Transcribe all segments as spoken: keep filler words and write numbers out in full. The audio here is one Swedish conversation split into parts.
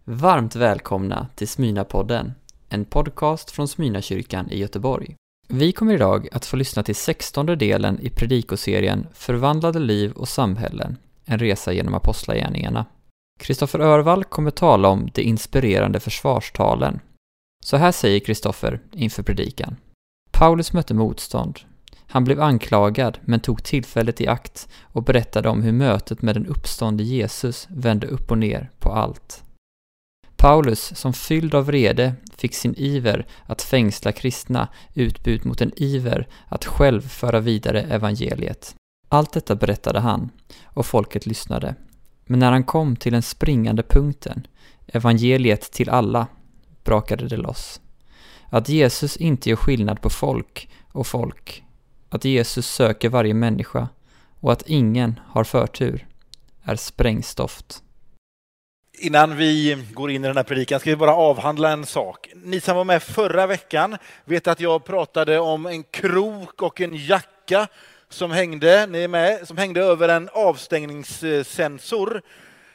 Varmt välkomna till Smyrnapodden, en podcast från Smyrnakyrkan i Göteborg. Vi kommer idag att få lyssna till sextonde delen i predikoserien Förvandlade liv och samhällen, en resa genom apostlagärningarna. Kristoffer Örvall kommer tala om de inspirerande försvarstalen. Så här säger Kristoffer inför predikan. Paulus mötte motstånd. Han blev anklagad men tog tillfället i akt och berättade om hur mötet med den uppståndne Jesus vände upp och ner på allt. Paulus, som fylld av vrede, fick sin iver att fängsla kristna utbytt mot en iver att själv föra vidare evangeliet. Allt detta berättade han, och folket lyssnade. Men när han kom till den springande punkten, evangeliet till alla, brakade det loss. Att Jesus inte gör skillnad på folk och folk, att Jesus söker varje människa och att ingen har förtur, är sprängstoft. Innan vi går in i den här predikan ska vi bara avhandla en sak. Ni som var med förra veckan vet att jag pratade om en krok och en jacka som hängde, ni är med, som hängde över en avstängningssensor.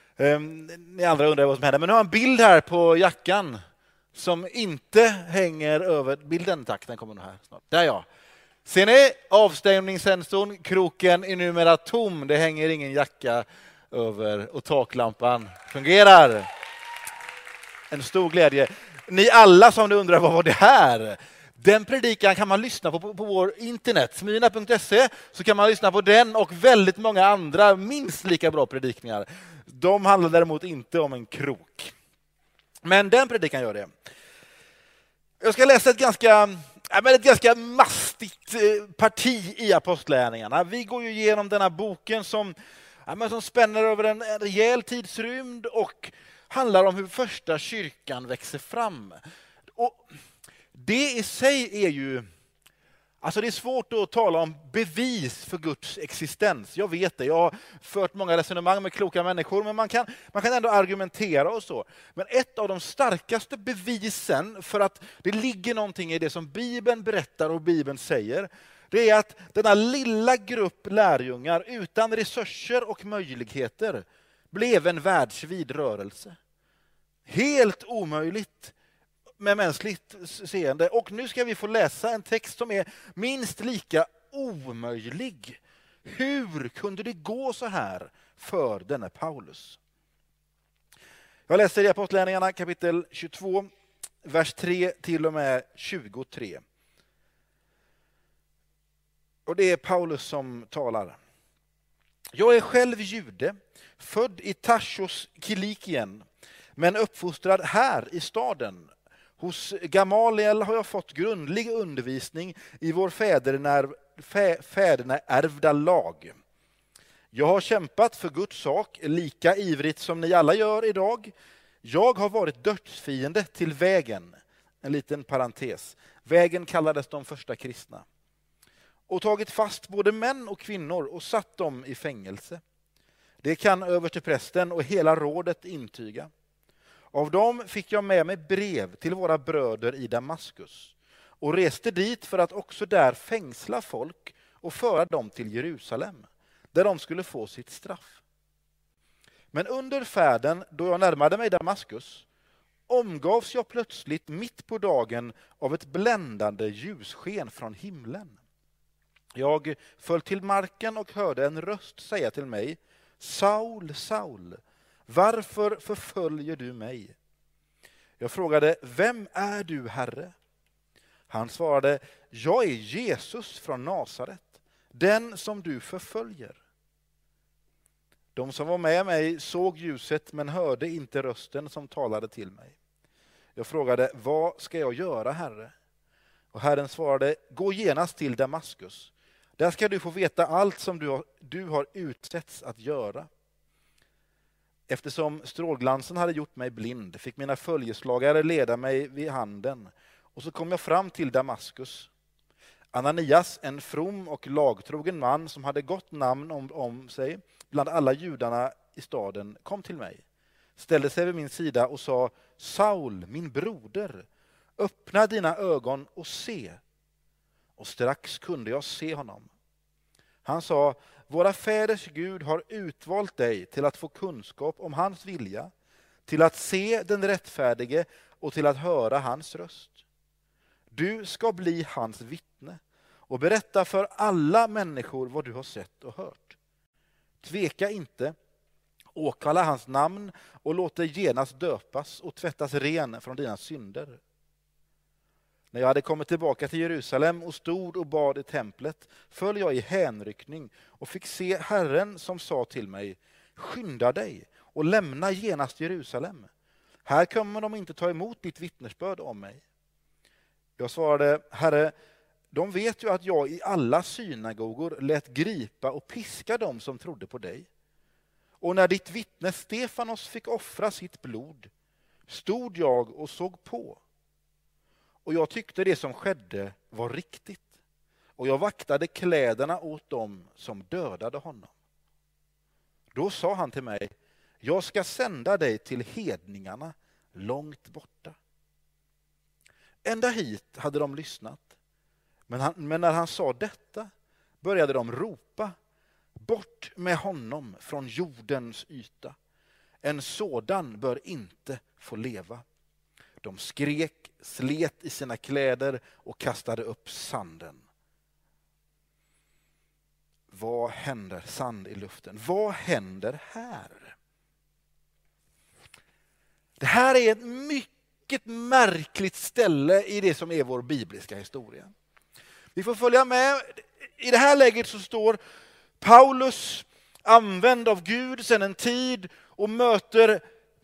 Ni andra undrar vad som hände, men nu har jag en bild här på jackan som inte hänger över. Bilden, tack, den kommer nog här snart. Där ja. Ser ni? Avstängningssensorn, kroken är numera tom. Det hänger ingen jacka över och taklampan fungerar. En stor glädje. Ni alla som undrar vad var det här? Den predikan kan man lyssna på på, på vår internet, smyrna punkt se, så kan man lyssna på den och väldigt många andra minst lika bra predikningar. De handlar däremot inte om en krok. Men den predikan gör det. Jag ska läsa ett ganska, ett ganska mastigt parti i apostlagärningarna. Vi går ju igenom den här boken som Ja, men som spänner över en rejäl tidsrymd och handlar om hur första kyrkan växer fram. Och det i sig är ju, alltså det är svårt att tala om bevis för Guds existens. Jag vet det, jag har fört många resonemang med kloka människor, men man kan, man kan ändå argumentera och så. Men ett av de starkaste bevisen för att det ligger någonting i det som Bibeln berättar och Bibeln säger, det är att denna lilla grupp lärjungar utan resurser och möjligheter blev en världsvid rörelse. Helt omöjligt med mänskligt seende. Och nu ska vi få läsa en text som är minst lika omöjlig. Hur kunde det gå så här för denne Paulus? Jag läser i Apostlagärningarna kapitel tjugotvå, vers tre till och med tjugotre. Och det är Paulus som talar. Jag är själv jude, född i Tarsos, Kilikien, men uppfostrad här i staden. Hos Gamaliel har jag fått grundlig undervisning i vår fäderna, fä, fädernaärvda lag. Jag har kämpat för Guds sak lika ivrigt som ni alla gör idag. Jag har varit dödsfiende till vägen. En liten parentes. Vägen kallades de första kristna. Och tagit fast både män och kvinnor och satt dem i fängelse. Det kan översteprästen och hela rådet intyga. Av dem fick jag med mig brev till våra bröder i Damaskus och reste dit för att också där fängsla folk och föra dem till Jerusalem, där de skulle få sitt straff. Men under färden, då jag närmade mig Damaskus, omgavs jag plötsligt mitt på dagen av ett bländande ljussken från himlen. Jag föll till marken och hörde en röst säga till mig: Saul, Saul, varför förföljer du mig? Jag frågade: vem är du, Herre? Han svarade: jag är Jesus från Nasaret, den som du förföljer. De som var med mig såg ljuset men hörde inte rösten som talade till mig. Jag frågade: vad ska jag göra, Herre? Och Herren svarade: gå genast till Damaskus. Där ska du få veta allt som du har, du har utsetts att göra. Eftersom strålglansen hade gjort mig blind fick mina följeslagare leda mig vid handen. Och så kom jag fram till Damaskus. Ananias, en from och lagtrogen man som hade gott namn om, om sig bland alla judarna i staden, kom till mig. Ställde sig vid min sida och sa: Saul, min broder, öppna dina ögon och se. Och strax kunde jag se honom. Han sa: våra fäders Gud har utvalt dig till att få kunskap om hans vilja, till att se den rättfärdige och till att höra hans röst. Du ska bli hans vittne och berätta för alla människor vad du har sett och hört. Tveka inte, åkalla hans namn och låt dig genast döpas och tvättas ren från dina synder. När jag hade kommit tillbaka till Jerusalem och stod och bad i templet föll jag i hänryckning och fick se Herren som sa till mig: skynda dig och lämna genast Jerusalem. Här kommer de inte ta emot ditt vittnesbörd om mig. Jag svarade: Herre, de vet ju att jag i alla synagogor lät gripa och piska dem som trodde på dig. Och när ditt vittne Stefanos fick offra sitt blod stod jag och såg på. Och jag tyckte det som skedde var riktigt. Och jag vaktade kläderna åt dem som dödade honom. Då sa han till mig: jag ska sända dig till hedningarna långt borta. Ända hit hade de lyssnat. Men, han, men när han sa detta började de ropa: bort med honom från jordens yta. En sådan bör inte få leva. De skrek, slet i sina kläder och kastade upp sanden. Vad händer? Sand i luften. Vad händer här? Det här är ett mycket märkligt ställe i det som är vår bibliska historia. Vi får följa med. I det här läget så står Paulus, använd av Gud sedan en tid, och möter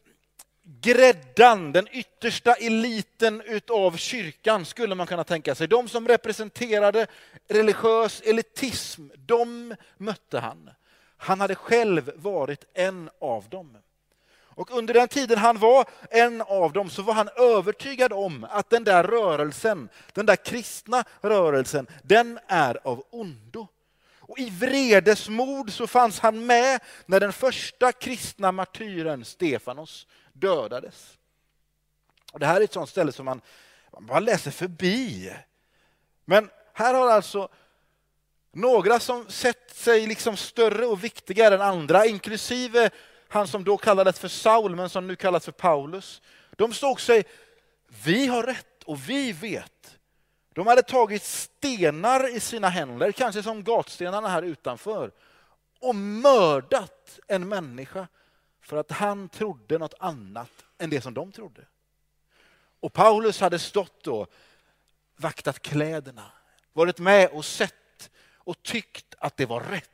gräddan, den yttersta eliten utav kyrkan, skulle man kunna tänka sig. De som representerade religiös elitism, de mötte han. Han hade själv varit en av dem. Och under den tiden han var en av dem så var han övertygad om att den där rörelsen, den där kristna rörelsen, den är av ondo. Och i vredesmod så fanns han med när den första kristna martyren Stefanos dödades. Och det här är ett sånt ställe som man, man bara läser förbi. Men här har alltså några som sett sig liksom större och viktigare än andra, inklusive han som då kallades för Saul men som nu kallas för Paulus. De såg sig: vi har rätt och vi vet. De hade tagit stenar i sina händer, kanske som gatstenarna här utanför, och mördat en människa för att han trodde något annat än det som de trodde. Och Paulus hade stått och vaktat kläderna, varit med och sett och tyckt att det var rätt.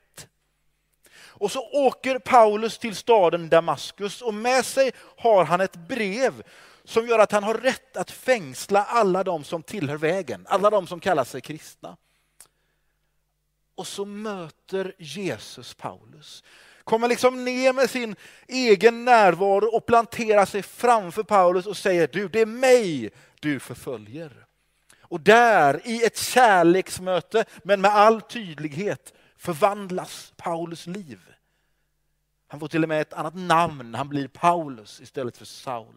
Och så åker Paulus till staden Damaskus och med sig har han ett brev som gör att han har rätt att fängsla alla de som tillhör vägen, alla de som kallar sig kristna. Och så möter Jesus Paulus. Kommer liksom ner med sin egen närvaro och planterar sig framför Paulus och säger: du, det är mig du förföljer. Och där i ett kärleksmöte, men med all tydlighet, förvandlas Paulus liv. Han får till och med ett annat namn. Han blir Paulus istället för Saul.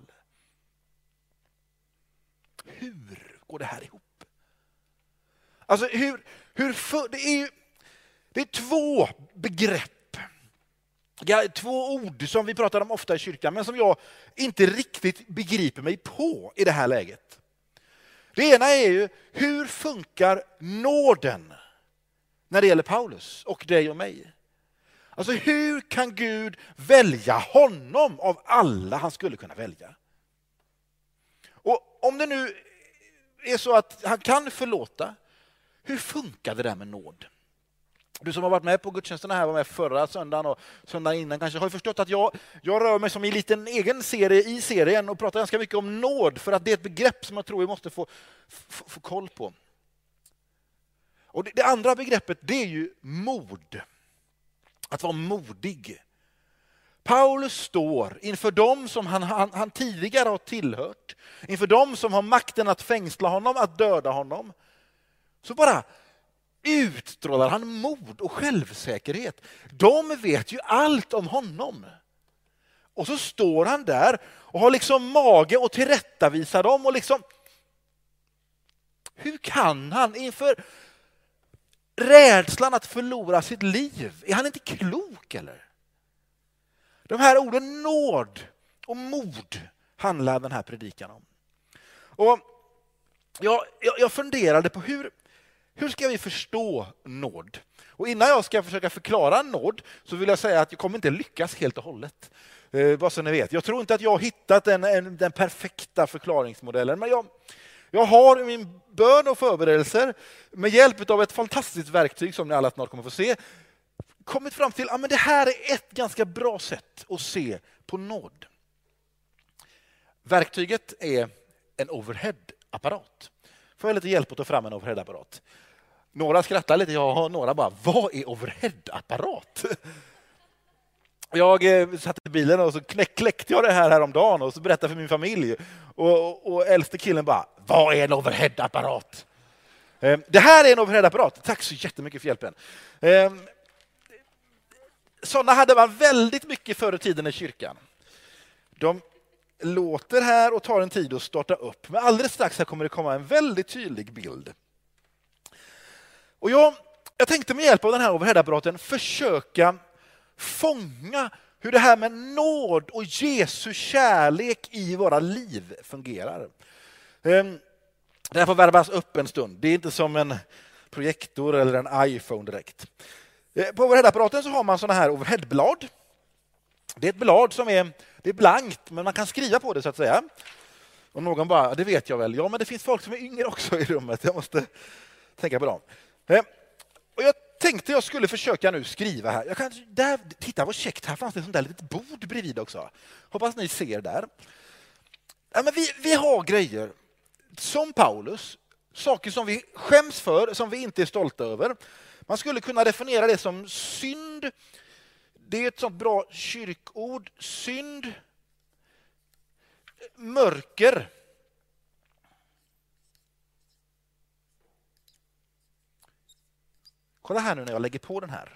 Hur går det här ihop? Alltså hur, hur för, det är ju, det är två begrepp. Två ord som vi pratar om ofta i kyrkan, men som jag inte riktigt begriper mig på i det här läget. Det ena är ju: hur funkar nåden när det gäller Paulus och dig och mig? Alltså hur kan Gud välja honom av alla han skulle kunna välja? Och om det nu är så att han kan förlåta, hur funkar det där med nåd? Du som har varit med på gudstjänsterna här, var med förra söndagen och söndagen innan kanske, har ju förstått att jag, jag rör mig som i en liten egen serie i serien och pratar ganska mycket om nåd, för att det är ett begrepp som jag tror vi måste få, få, få koll på. Och det, det andra begreppet, det är ju mod. Att vara modig. Paulus står inför dem som han, han, han tidigare har tillhört, inför dem som har makten att fängsla honom, att döda honom. Så bara utstrålar han mod och självsäkerhet. De vet ju allt om honom. Och så står han där och har liksom mage att tillrättavisa dem. Och liksom, hur kan han inför rädslan att förlora sitt liv? Är han inte klok eller? De här orden nåd och mod handlar den här predikan om. Och jag, jag, jag funderade på hur, hur ska vi förstå nåd? Och innan jag ska försöka förklara nåd så vill jag säga att jag kommer inte lyckas helt och hållet. Eh, vad så ni vet. Jag tror inte att jag har hittat den, en, den perfekta förklaringsmodellen, men jag, jag har i min bön och förberedelser med hjälp av ett fantastiskt verktyg som ni alla snart kommer få se kommit fram till att ja, det här är ett ganska bra sätt att se på nåd. Verktyget är en overhead-apparat. Får jag lite hjälp att ta fram en overhead-apparat? Några skrattar lite, jag har några bara, vad är overhead-apparat? Jag eh, satt i bilen och så knäck, kläckte jag det här häromdagen och så berättade för min familj. Och, och, och äldste killen bara, vad är en overhead-apparat? Eh, det här är en overhead-apparat. Tack så jättemycket för hjälpen. Eh, sådana hade man väldigt mycket förr i tiden i kyrkan. De låter här och tar en tid att starta upp. Men alldeles strax här kommer det komma en väldigt tydlig bild. Och jag, jag tänkte med hjälp av den här overhead-apparaten försöka fånga hur det här med nåd och Jesu kärlek i våra liv fungerar. Det här får värvas upp en stund. Det är inte som en projektor eller en iPhone direkt. På overhead-apparaten så har man såna här overheadblad. Det är ett blad som är, det är blankt, men man kan skriva på det så att säga. Och någon bara, det vet jag väl. Ja, men det finns folk som är yngre också i rummet. Jag måste tänka på dem. Och jag tänkte jag skulle försöka nu skriva här. Jag kan, där, titta vad käckt, här fanns det ett sånt där litet bord bredvid också. Hoppas ni ser där. Ja, men vi, vi har grejer som Paulus, saker som vi skäms för, som vi inte är stolta över. Man skulle kunna definiera det som synd. Det är ett sånt bra kyrkord. Synd. Mörker. Kolla här nu när jag lägger på den här.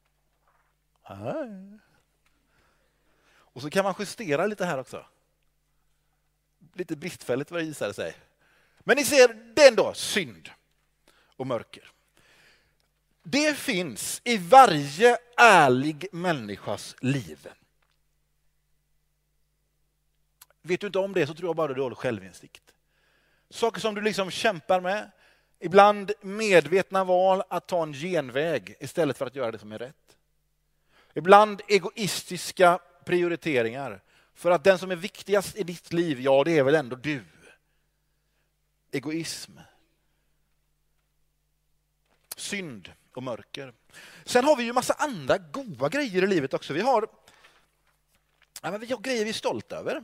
Och så kan man justera lite här också. Lite bristfälligt vad det visar sig. Men ni ser den då, synd och mörker. Det finns i varje ärlig människas liv. Vet du inte om det så tror jag bara du har självinsikt. Saker som du liksom kämpar med. Ibland medvetna val att ta en genväg istället för att göra det som är rätt. Ibland egoistiska prioriteringar. För att den som är viktigast i ditt liv, ja det är väl ändå du. Egoism. Synd och mörker. Sen har vi ju massa andra goda grejer i livet också. Vi har, ja, men vi har grejer vi är stolta över.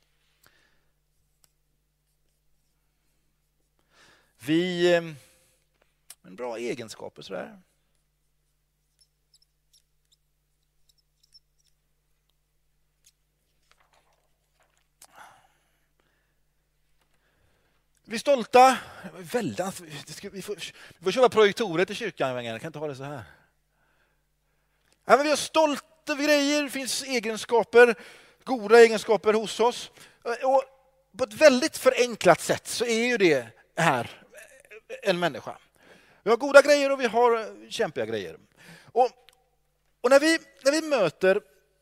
Vi en bra egenskaper sådär. Vi är stolta. Väldigt, vi, får, vi får köpa projektorer i kyrkan. Jag kan inte ha det så här. Ja, men vi har stolta grejer. Det finns egenskaper, goda egenskaper hos oss. Och på ett väldigt förenklat sätt så är ju det här en människa. Vi har goda grejer och vi har kämpiga grejer. Och, och när, vi, när vi möter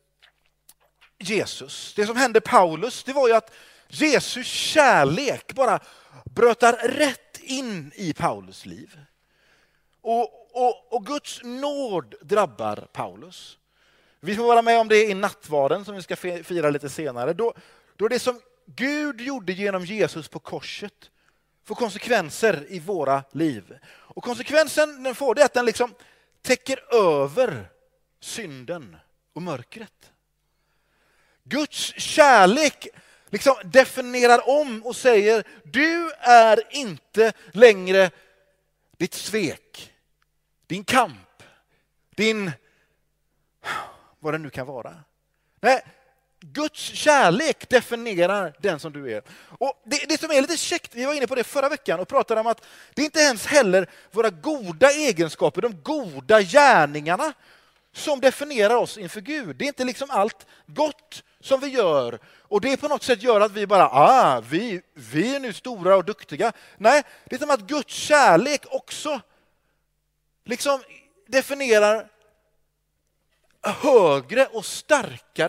Jesus, det som hände Paulus, det var ju att Jesus kärlek bara brötar rätt in i Paulus liv. Och, och, och Guds nåd drabbar Paulus. Vi får vara med om det i nattvarden som vi ska fira lite senare. Då, då det som Gud gjorde genom Jesus på korset får konsekvenser i våra liv. Och konsekvensen den får det att den liksom täcker över synden och mörkret. Guds kärlek liksom definierar om och säger du är inte längre ditt svek, din kamp, din vad det nu kan vara. Nej, Guds kärlek definierar den som du är. Och det, det som är lite käckt, vi var inne på det förra veckan och pratade om att det är inte ens heller våra goda egenskaper, de goda gärningarna som definierar oss inför Gud. Det är inte liksom allt gott som vi gör och det på något sätt gör att vi bara, ah, vi, vi är nu stora och duktiga. Nej, det är som att Guds kärlek också liksom definierar högre och starkare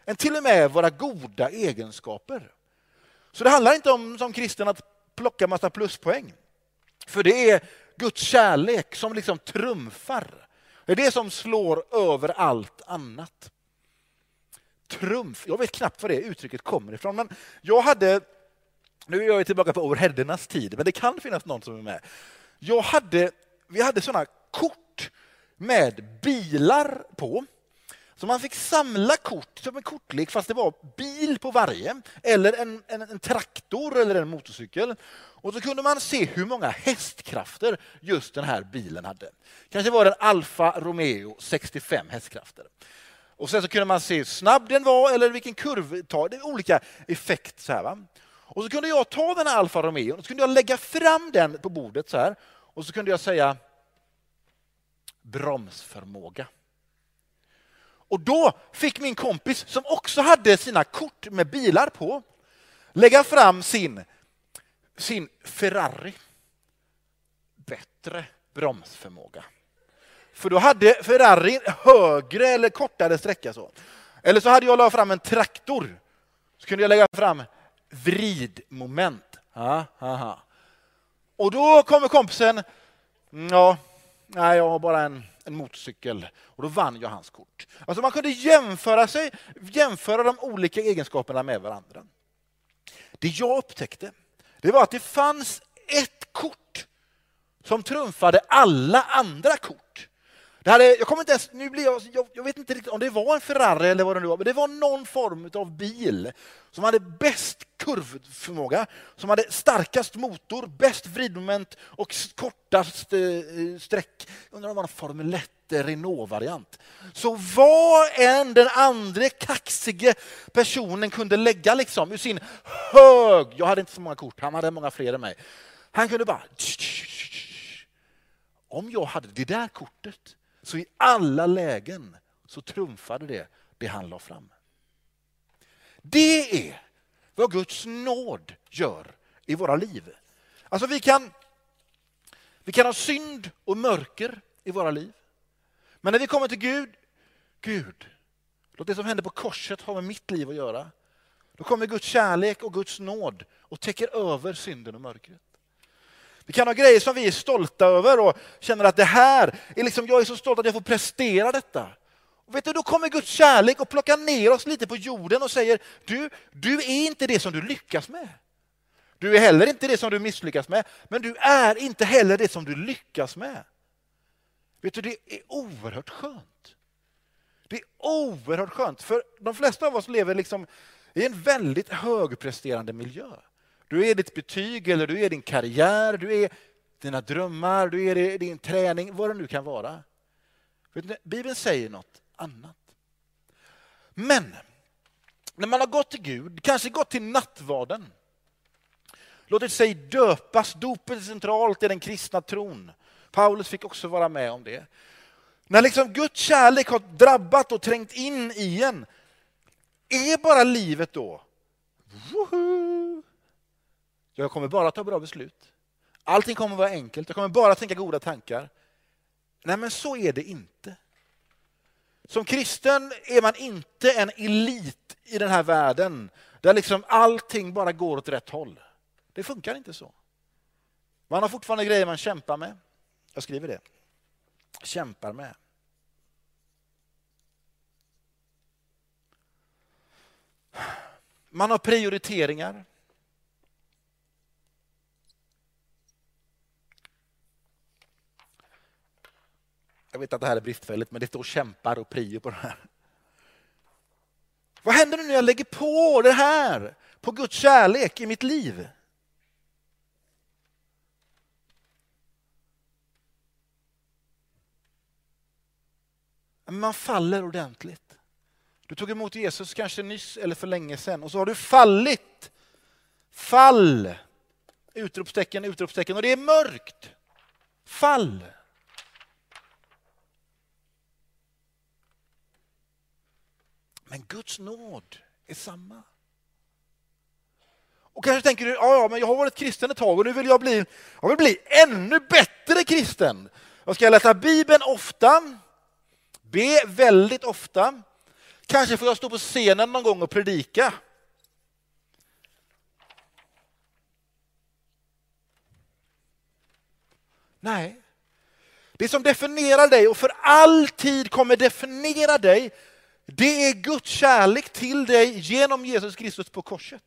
än till och med våra goda egenskaper. Så det handlar inte om som kristen att plocka massa pluspoäng. För det är Guds kärlek som liksom trumfar. Det är det som slår över allt annat. Trumf, jag vet knappt vad det uttrycket kommer ifrån. Men jag hade, nu är jag tillbaka på overheadernas tid, men det kan finnas någon som är med. Jag hade, vi hade sådana kort med bilar på. Så man fick samla kort som en kortlek fast det var bil på varje. Eller en, en, en traktor eller en motorcykel. Och så kunde man se hur många hästkrafter just den här bilen hade. Kanske var det en Alfa Romeo sextiofem hästkrafter. Och sen så kunde man se hur snabb den var eller vilken kurv tar. Det är olika effekt så här, va? Och så kunde jag ta den här Alfa Romeo och så kunde jag lägga fram den på bordet så här. Och så kunde jag säga bromsförmåga. Och då fick min kompis som också hade sina kort med bilar på lägga fram sin, sin Ferrari. Bättre bromsförmåga. För då hade Ferrari högre eller kortare sträcka så. Eller så hade jag lagt fram en traktor. Så kunde jag lägga fram vridmoment. Ha, ha, ha. Och då kommer kompisen. Ja, nej, jag har bara en, en motorcykel. Och då vann jag hans kort. Alltså man kunde jämföra sig, jämföra de olika egenskaperna med varandra. Det jag upptäckte, det var att det fanns ett kort som trumfade alla andra kort. Det hade, jag kommer inte ens, nu blir jag, jag, jag vet inte riktigt om det var en Ferrari eller vad det nu var, men det var någon form av bil som hade bäst kurvförmåga, som hade starkast motor, bäst vridmoment och kortast eh, sträck. Undrar om det var en Formel ett Renault-variant. Så vad än den andra kaxige personen kunde lägga liksom ur sin hög, jag hade inte så många kort, han hade många fler än mig. Han kunde bara, om jag hade det där kortet, så i alla lägen så trumfade det det han la fram. Det är vad Guds nåd gör i våra liv. Alltså vi kan, vi kan ha synd och mörker i våra liv. Men när vi kommer till Gud, Gud, låt det som hände på korset ha med mitt liv att göra. Då kommer Guds kärlek och Guds nåd och täcker över synden och mörkret. Vi kan ha grejer som vi är stolta över och känner att det här är liksom, jag är så stolt att jag får prestera detta. Och vet du, då kommer Guds kärlek och plockar ner oss lite på jorden och säger, du, du är inte det som du lyckas med. Du är heller inte det som du misslyckas med, men du är inte heller det som du lyckas med. Vet du, det är oerhört skönt. Det är oerhört skönt, för de flesta av oss lever liksom i en väldigt högpresterande miljö. Du är ditt betyg eller du är din karriär, du är dina drömmar, du är din träning, vad det nu kan vara. Bibeln säger något annat. Men när man har gått till Gud, kanske gått till nattvarden, låtit sig döpas, dopet är centralt i den kristna tron. Paulus fick också vara med om det. När liksom Guds kärlek har drabbat och trängt in i en, är bara livet då, woho! Jag kommer bara ta bra beslut. Allting kommer vara enkelt. Jag kommer bara tänka goda tankar. Nej, men så är det inte. Som kristen är man inte en elit i den här världen där liksom allting bara går åt rätt håll. Det funkar inte så. Man har fortfarande grejer man kämpar med. Jag skriver det. Kämpar med. Man har prioriteringar. Jag vet att det här är bristfälligt, men det står kämpar och prio på det här. Vad händer nu när jag lägger på det här? På Guds kärlek i mitt liv? Man faller ordentligt. Du tog emot Jesus kanske nyss eller för länge sedan och så har du fallit. Fall. Utropstecken, utropstecken. Och det är mörkt. Fall. Men Guds nåd är samma. Och kanske tänker du, ja, ja men jag har varit kristen ett tag och nu vill jag bli, jag vill bli ännu bättre kristen. Jag ska läsa Bibeln ofta. Be väldigt ofta. Kanske får jag stå på scenen någon gång och predika. Nej. Det som definierar dig och för all tid kommer definiera dig, det är Guds kärlek till dig genom Jesus Kristus på korset.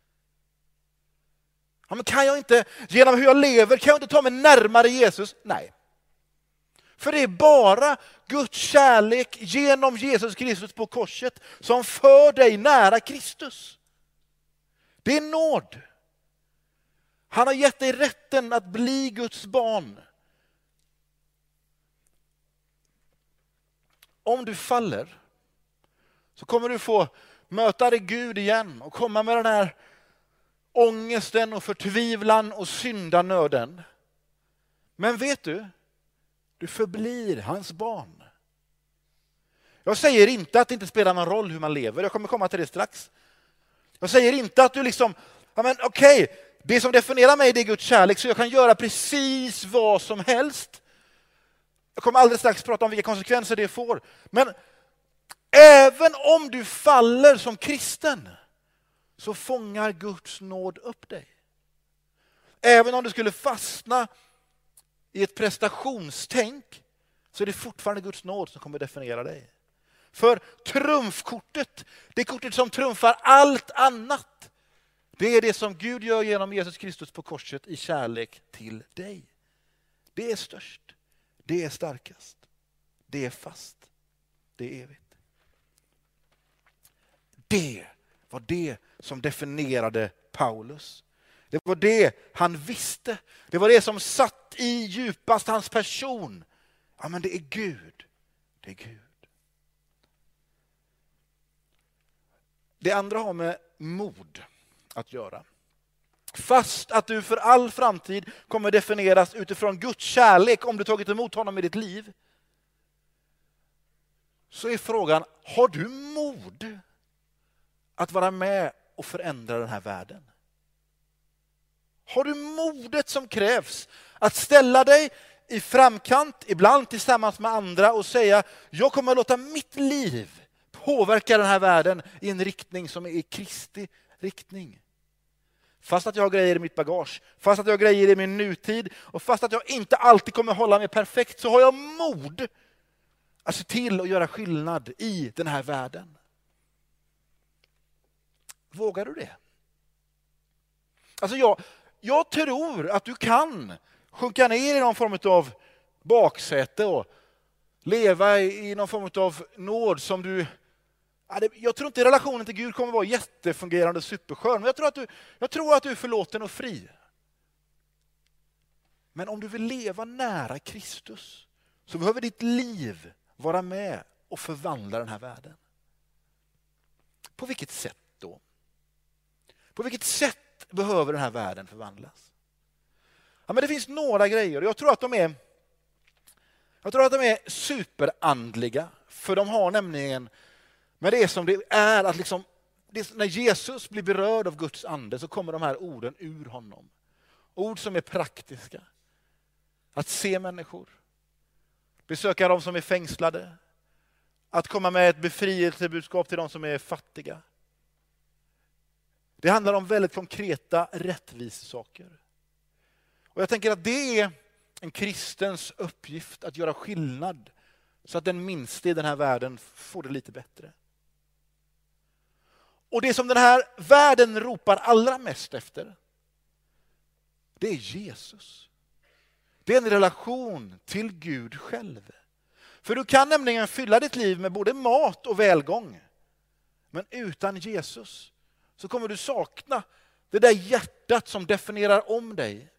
Ja, men kan jag inte, genom hur jag lever, kan jag inte ta mig närmare Jesus? Nej. För det är bara Guds kärlek genom Jesus Kristus på korset som för dig nära Kristus. Det är nåd. Han har gett dig rätten att bli Guds barn. Om du faller så kommer du få möta dig Gud igen och komma med den här ångesten och förtvivlan och syndanöden. Men vet du, du förblir hans barn. Jag säger inte att det inte spelar någon roll hur man lever. Jag kommer komma till det strax. Jag säger inte att du liksom, ja men okej, okay, det som definierar mig det är Guds kärlek så jag kan göra precis vad som helst. Jag kommer alldeles strax prata om vilka konsekvenser det får. Men även om du faller som kristen så fångar Guds nåd upp dig. Även om du skulle fastna i ett prestationstänk så är det fortfarande Guds nåd som kommer definiera dig. För trumfkortet, det kortet som trumfar allt annat, det är det som Gud gör genom Jesus Kristus på korset i kärlek till dig. Det är störst, det är starkast, det är fast, det är evigt. Det var det som definierade Paulus. Det var det han visste. Det var det som satt i djupast hans person. Ja, men det är Gud. Det är Gud. Det andra har med mod att göra. Fast att du för all framtid kommer definieras utifrån Guds kärlek om du tagit emot honom i ditt liv, så är frågan, har du mod att vara med och förändra den här världen? Har du modet som krävs att ställa dig i framkant, ibland tillsammans med andra och säga, jag kommer att låta mitt liv påverka den här världen i en riktning som är i Kristi riktning. Fast att jag har grejer i mitt bagage, fast att jag har grejer i min nutid och fast att jag inte alltid kommer hålla mig perfekt, så har jag mod att se till att göra skillnad i den här världen. Vågar du det? Alltså jag, jag tror att du kan sjunka ner i någon form av baksäte och leva i någon form av nåd som du... Jag tror inte relationen till Gud kommer vara jättefungerande superskön, men jag tror att du, jag tror att du är förlåten och fri. Men om du vill leva nära Kristus så behöver ditt liv vara med och förvandla den här världen. På vilket sätt då? På vilket sätt behöver den här världen förvandlas? Ja, men det finns några grejer. Jag tror att de är, jag tror att de är superandliga. För de har nämligen, men det är som det är att liksom, det, när Jesus blir berörd av Guds ande så kommer de här orden ur honom. Ord som är praktiska. Att se människor. Besöka de som är fängslade. Att komma med ett befrielsebudskap till de som är fattiga. Det handlar om väldigt konkreta rättvisesaker. Och jag tänker att det är en kristens uppgift att göra skillnad så att den minste i den här världen får det lite bättre. Och det som den här världen ropar allra mest efter, det är Jesus. Det är en relation till Gud själv. För du kan nämligen fylla ditt liv med både mat och välgång. Men utan Jesus så kommer du sakna det där hjärtat som definierar om dig.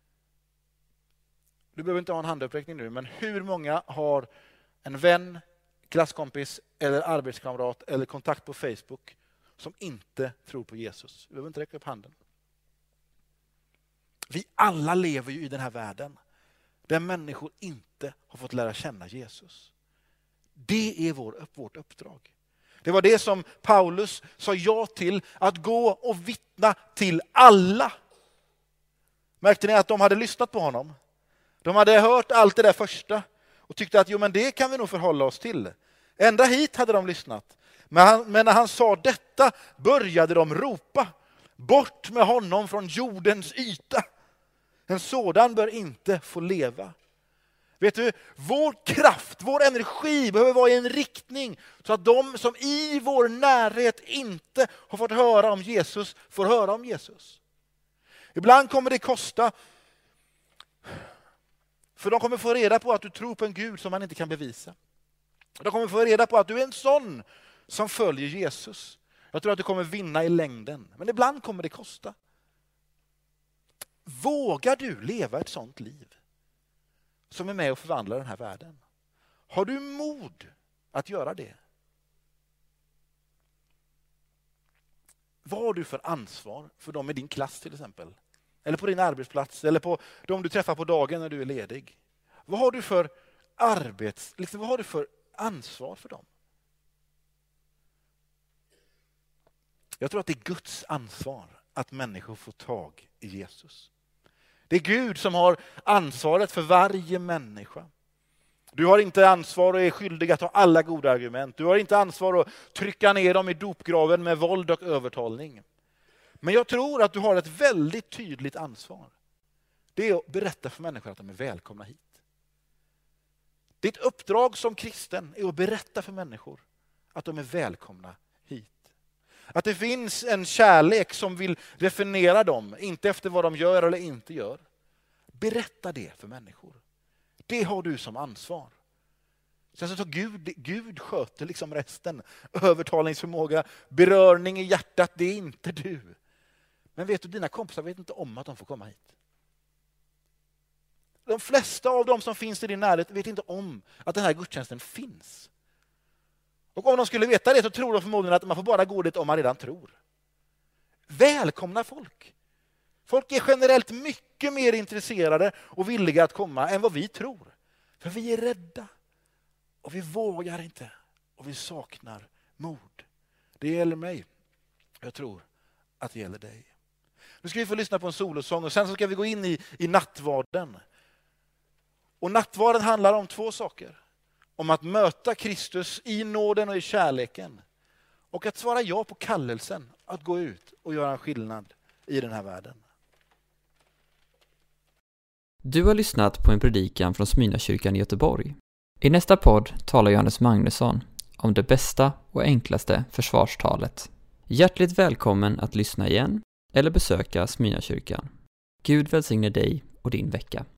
Du behöver inte ha en handuppräckning nu, men hur många har en vän, klasskompis eller arbetskamrat eller kontakt på Facebook som inte tror på Jesus? Du behöver inte räcka upp handen. Vi alla lever ju i den här världen där människor inte har fått lära känna Jesus. Det är vår, vårt uppdrag. Det var det som Paulus sa ja till, att gå och vittna till alla. Märkte ni att de hade lyssnat på honom? De hade hört allt det där första och tyckte att jo, men det kan vi nog förhålla oss till. Ända hit hade de lyssnat. Men, han, men när han sa detta började de ropa: bort med honom från jordens yta. En sådan bör inte få leva. Vet du, vår kraft, vår energi behöver vara i en riktning så att de som i vår närhet inte har fått höra om Jesus får höra om Jesus. Ibland kommer det kosta, för de kommer få reda på att du tror på en Gud som man inte kan bevisa. De kommer få reda på att du är en sån som följer Jesus. Jag tror att du kommer vinna i längden, men ibland kommer det kosta. Vågar du leva ett sånt liv som är med och förvandlar den här världen? Har du mod att göra det? Vad har du för ansvar för dem i din klass till exempel? Eller på din arbetsplats, eller på de du träffar på dagen när du är ledig? Vad har du för arbets, liksom, vad har du för ansvar för dem? Jag tror att det är Guds ansvar att människor får tag i Jesus. Det är Gud som har ansvaret för varje människa. Du har inte ansvar och är skyldig att ha alla goda argument. Du har inte ansvar att trycka ner dem i dopgraven med våld och övertalning. Men jag tror att du har ett väldigt tydligt ansvar. Det är att berätta för människor att de är välkomna hit. Ditt uppdrag som kristen är att berätta för människor att de är välkomna hit. Att det finns en kärlek som vill definiera dem, inte efter vad de gör eller inte gör. Berätta det för människor. Det har du som ansvar. Sen så Gud, Gud sköter liksom resten. Övertalningsförmåga, berörning i hjärtat, det är inte du. Men vet du, dina kompisar vet inte om att de får komma hit. De flesta av dem som finns i din närhet vet inte om att den här gudstjänsten finns. Och om de skulle veta det så tror de förmodligen att man får bara gå dit om man redan tror. Välkomna folk. Folk är generellt mycket mer intresserade och villiga att komma än vad vi tror. För vi är rädda. Och vi vågar inte. Och vi saknar mod. Det gäller mig. Jag tror att det gäller dig. Nu ska vi få lyssna på en solosång och sen så ska vi gå in i, i nattvarden. Och nattvarden handlar om två saker. Om att möta Kristus i nåden och i kärleken. Och att svara ja på kallelsen att gå ut och göra en skillnad i den här världen. Du har lyssnat på en predikan från Smyrnakyrkan i Göteborg. I nästa podd talar Johannes Magnusson om det bästa och enklaste försvarstalet. Hjärtligt välkommen att lyssna igen eller besöka Smyrnakyrkan. Gud välsigne dig och din vecka.